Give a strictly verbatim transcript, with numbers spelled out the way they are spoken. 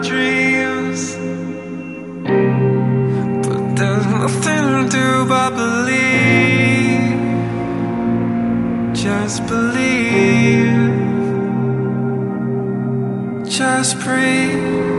dreams. But there's nothing to do but believe. Just believe. Just breathe.